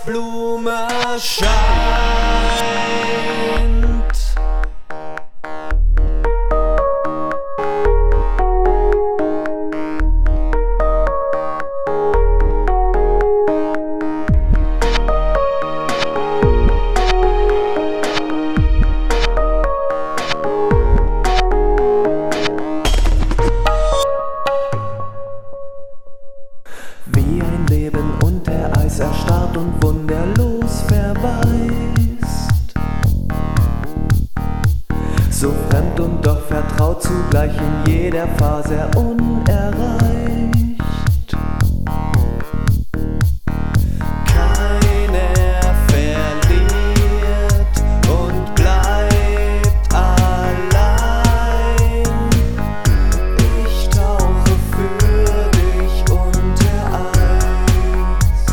Eisblume scheint. Wie ein Leben unter Eis erstarrt und wunderlos verwaist. So fremd und doch vertraut zugleich in jeder Faser unerreicht. Keiner verliert und bleibt allein. Ich tauche für dich unter Eis,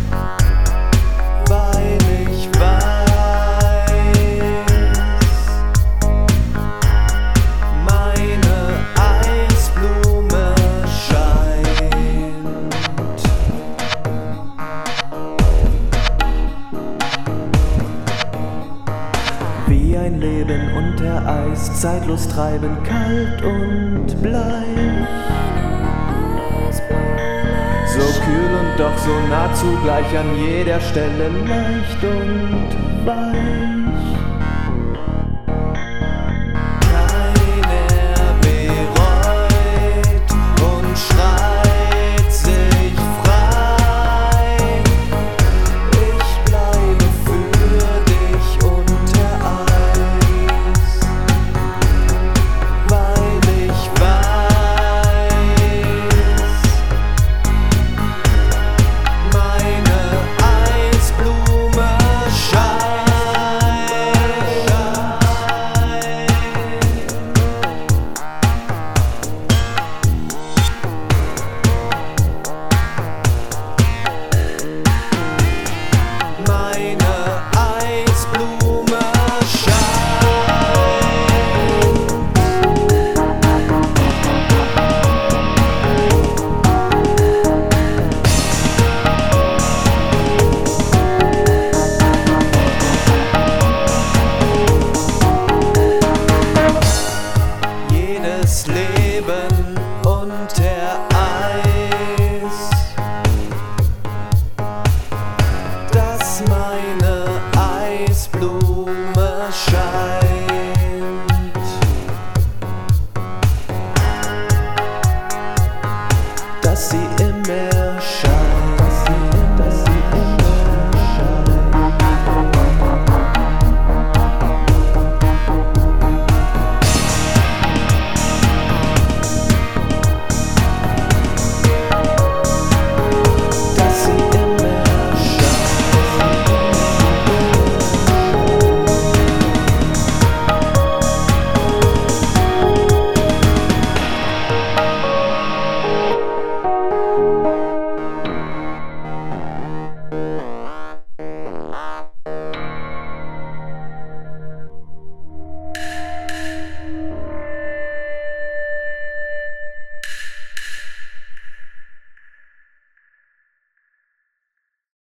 weil ich weiß, meine Eisblume scheint. Wie ein Leben unter Eis, zeitlos treiben, kalt und bleich. So kühl und doch so nah zugleich, an jeder Stelle leicht und weich.